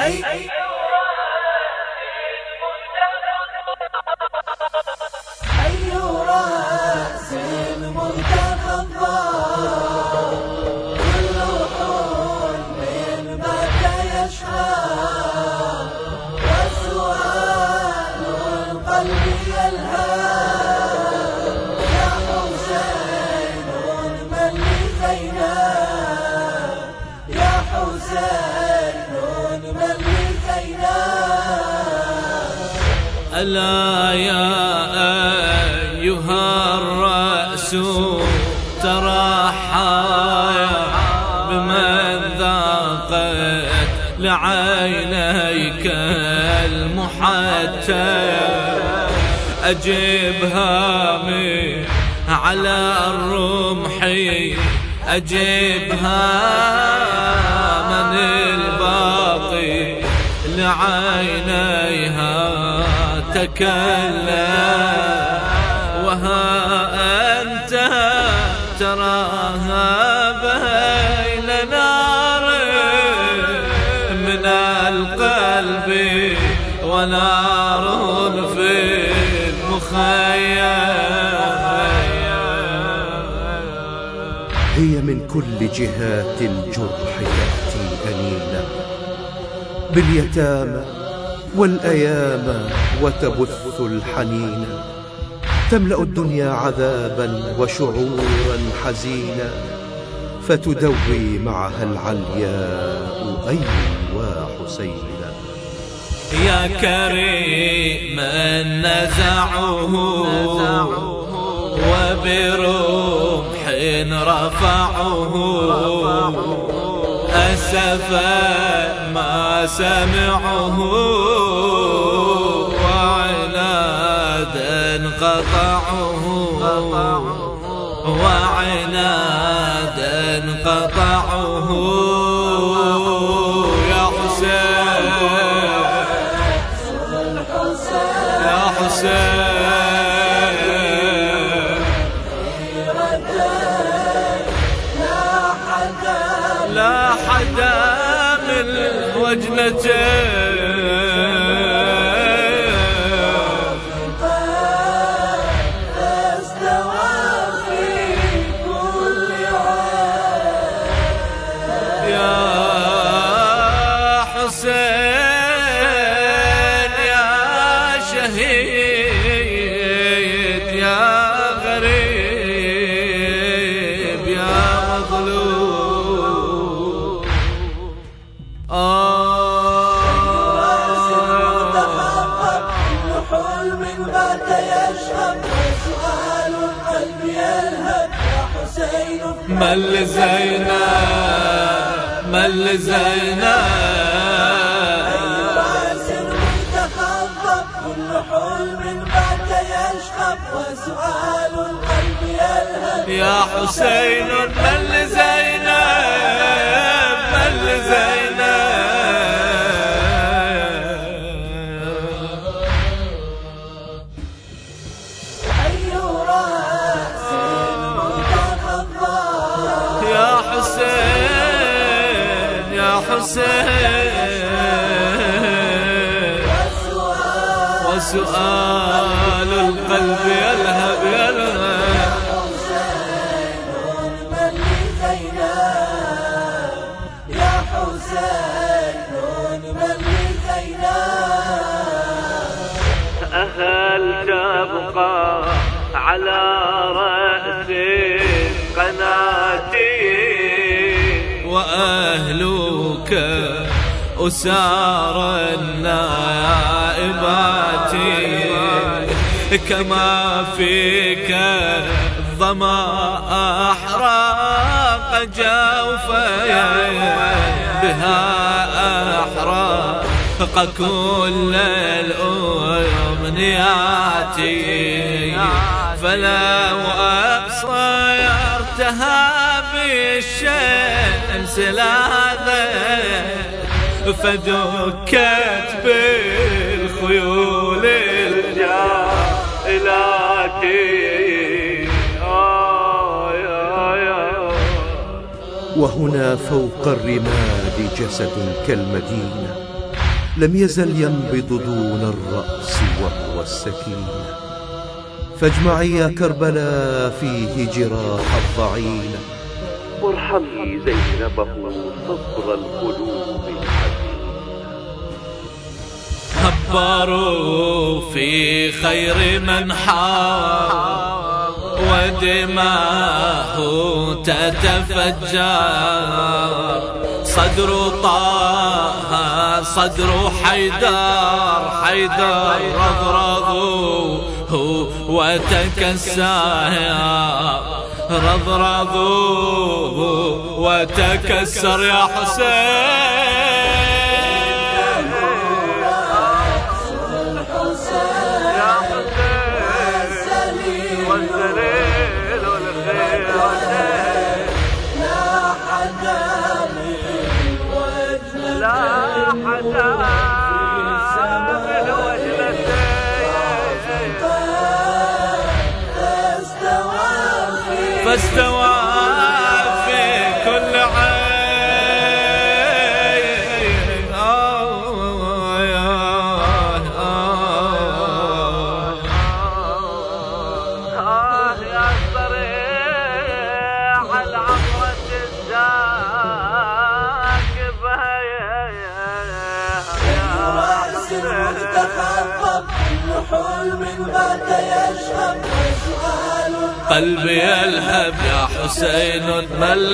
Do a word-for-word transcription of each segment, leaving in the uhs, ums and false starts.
أي أي رأس المنتخب والروح من متى يشهى وسؤال القلب يلهى يا حسين من لزينا يا حسين من لزينا ألا يا أيها الرأس ترحى بمن ذاقت لعينيك المحتى أجبها من على الرمح أجبها من الباقي لعينيها تكلم وها أنت تراها بين نار من القلب ونار في المخيم. هي من كل جهات الجرح تأتي أنينا باليتامى والأيام وتبث الحنين تملأ الدنيا عذابا وشعورا حزينا فتدوي معها العلياء أيوا حسينا. يا كريما نزعه وبرمح رفعه أسفا ما سمعه وعنادا قطعه وعنادا قطعه يا حسين يا حسين لا حدا من وجنته من لزينا من لزينا أي رأس متخضب كل حلم بات يشخب وسؤال القلب يلهب يا حسين من لزينا من لزينا أي رأس يا حسين يا حسين وسؤال القلب يلهب يلهب يا حسين من لزينا يا حسين من لزينا أهل تبقى على رأس قناتي وأهلك أسار النائبات كما فيك الظما أحراق جوفي بها أحراق كل الأمنيات فلو أبصرتها بالشمس لاذت فدكت بالخيول الجائلات. وهنا فوق الرماد جسد كالمدينة لم يزل ينبض دون الرأس وهو السكينة. فاجمعي يا كربلاء فيه جراح الضعين، وارحمي زينبه صبر القلوب الحزينة. هبروا في خير من حار ودماه تتفجر، صدر طه صدر حيدر، حيدر رضرضوه وتكسر، رضرضوه وتكسر يا حسين. فاستوى في كل عين، آه يا صريع العبرة الزاكبة، رأس المتخفف النحول من بات يشهب، وسؤال قلبي يلهب يا حسين مل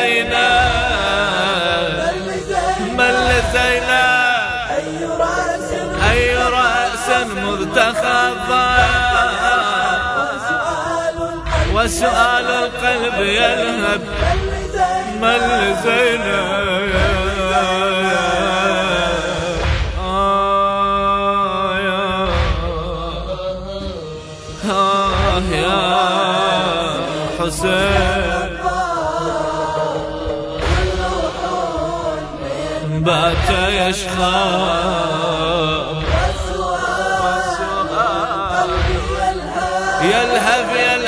زينب، مل زينب، أي رأس مذ-تخضب، وسؤال القلب يلهب مل زينب. آه يا حسين بات يشخر، يلهب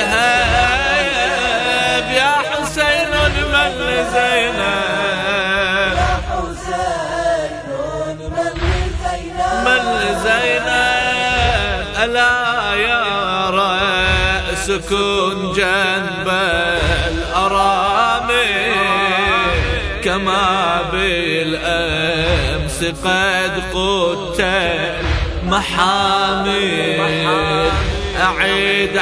يلهب يا حسين من زينب، من زينب. ألا يا سكون جنب الأرامل، كما بالأمس قد قدت محامل، أعيد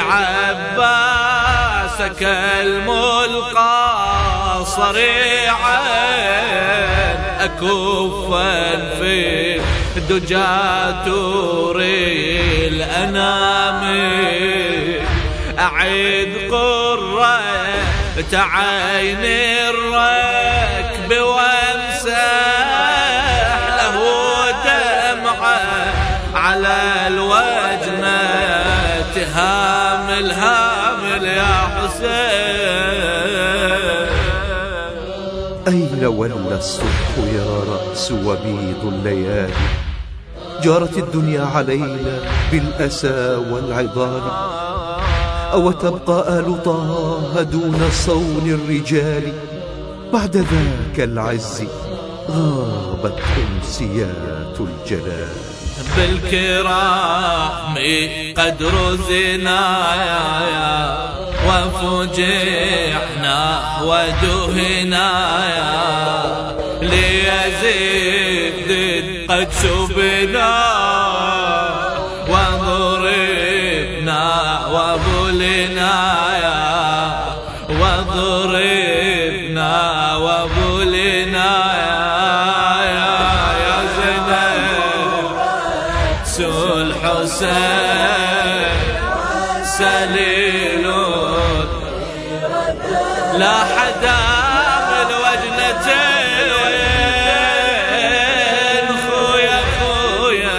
عباسك الملقى صريعا، أكفا في دجى توري الأنامل، أعيد قرة عين الركب وامسح له دمعة على الوجنة، هامل هامل يا حسين. أين ولى الصبح يا رأس وبيض الليالي؟ جارت الدنيا علينا بالأسى والعضال، أو تبقى آل طه دون صون الرجال؟ بعد ذاك العز غابت أمسيات الجلال. بالكرام قد رزنا وفجعنا ودهنا، ليزيد قد شبنا وضربنا وبلنا، وضربنا وبلنا يا زينب. سول حسين سليل لا حدا من وجنتين، خويا خويا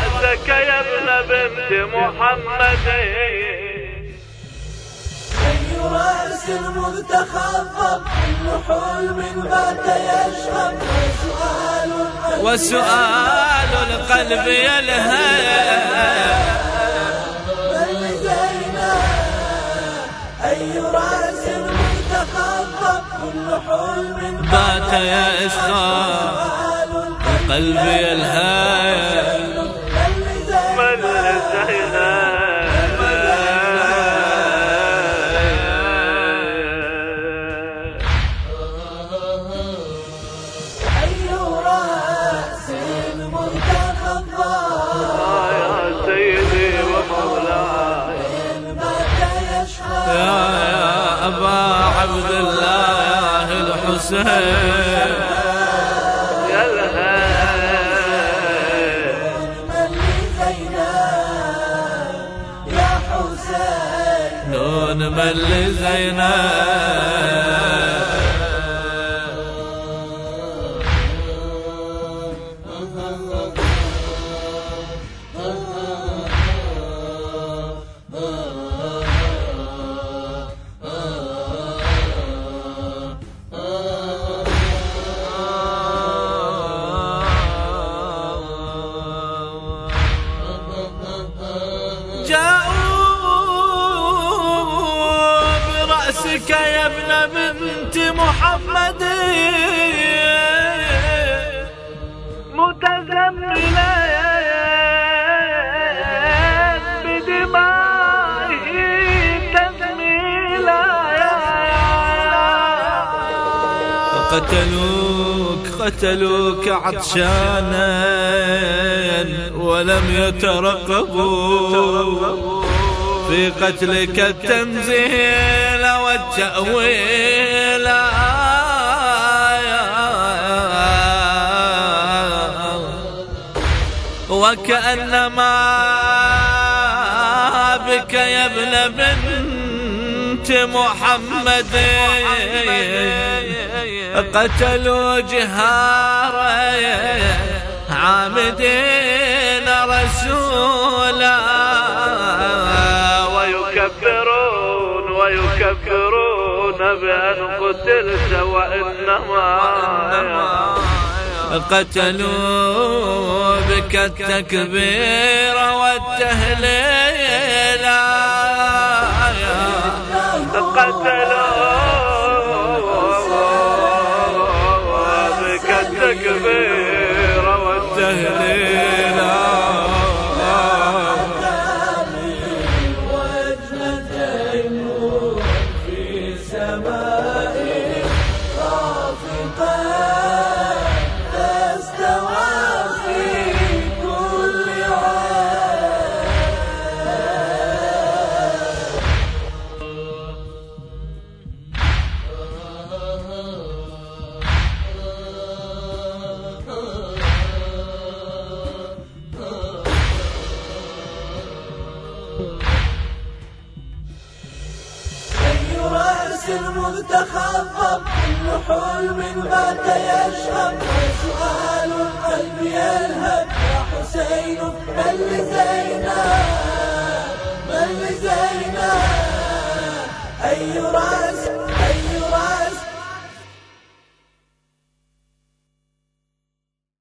محمد رأس متخضب كل حلم بات يشغب وسؤال وسؤال القلب يلهب أي رأس متخضب كل حلم بات يشغب القلب يلهب من لزينا أي رأس متخضب يا سيدي ومولاي يا أبا عبد الله الحسين يا الهاب يا حسين نون من لزينب برأسك يا ابن بنت محمد متزملا بدمائه تزميلا قتلوك قتلوك عطشانا ولم يترقبوا في قتلك التنزيل والتأويل وكأنما بك يا ابن بنت محمد قتلوا جهارا عامدين رسولا ويكبرون ويكبرون بأن قتلت وإنما قتلوا بك التكبير والتهليل قتلوا بك التكبير والتهليل المتخضب كل حلم بات يشغب وسؤال